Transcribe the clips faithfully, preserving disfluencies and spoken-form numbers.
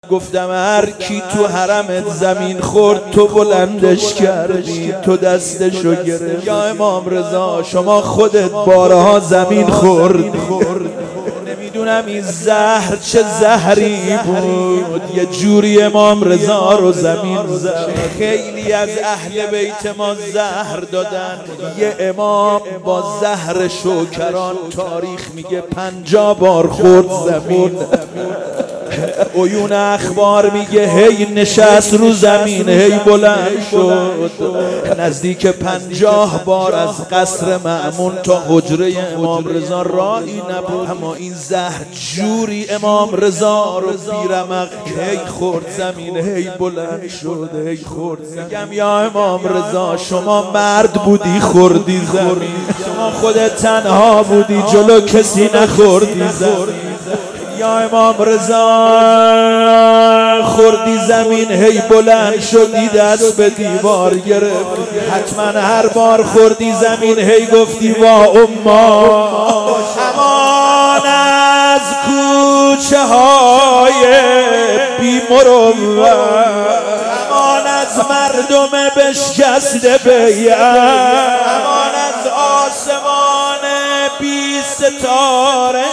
گفتم هر کی تو حرمت زمین خورد تو بلندش کردی، تو دستشو گرفت. یا امام رضا شما خودت بارها زمین خورد. نمیدونم این زهر چه زهری بود، یه جوری امام رضا رو زمین زد. خیلی از اهل بیت ما زهر دادن. یه امام با زهر شوکران تاریخ میگه پنجاه بار خورد زمین. عیون اخبار میگه هی نشست رو زمین هی بلند شد. نزدیک پنجاه بار از قصر مأمون تا حجره امام رضا راهی نبود، اما این زهر جوری امام رضا رو بیرمق هی خورد زمین هی بلند شد هی خورد زمین. میگم یا امام رضا شما مرد بودی خوردی زمین، شما خودت تنها بودی جلو کسی نخوردی زمین. یا امام رضا خوردی زمین هی بلند شدی دست به دیوار گرفت. حتما هر بار خوردی زمین هی گفتی وا اما. امان از کوچه های بی مروت، امان از مردم بشکسته بیعت، امان از آسمان بی ستاره.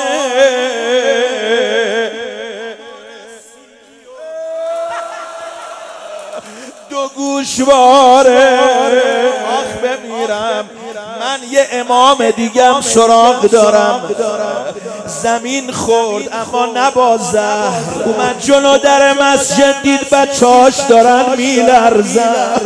دو گوشواره آخ بمیرم من یه امام دیگم سراغ دارم. زمین خورد اما نبا زهر. اومد جلو در مسجد دید بچه‌هاش دارن میلرزن.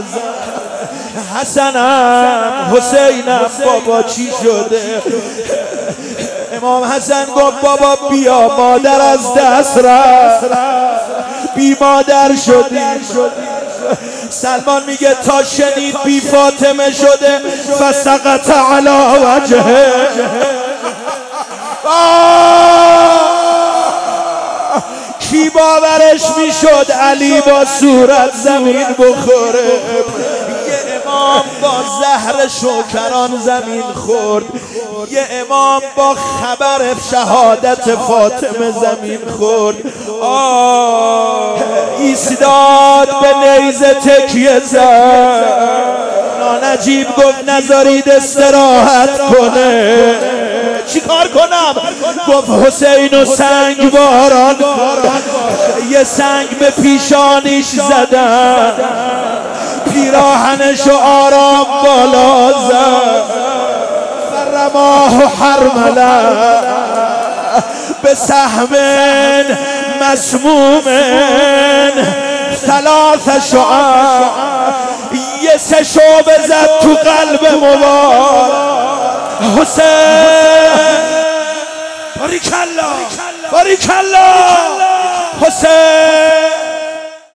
حسنم حسینم بابا چی شده؟ امام حسن گفت بابا بیا مادر از دست رفت، بی مادر شدی. سلمان میگه تا شنید بی فاطمه شده فسقط علی وجهه. کی باورش میشد علی با صورت زمین بخوره؟ یه امام با زهر شوکران زمین خورد، یه امام با خبر شهادت فاطمه زمین خورد. آه ایستاد به نیزه تکیه زد. نانجیب گفت نذارید استراحت کنه. چی کار کنم؟ گفت حسین و سنگ باران. یه سنگ به پیشانیش زدن، پیراهنشو آرام بالا زد. فرماه حرملا به سهم مسموم ثلاث شعاع. یه سه شعبه زد تو قلب مبارک حسین. باریکالله باریکالله حسین.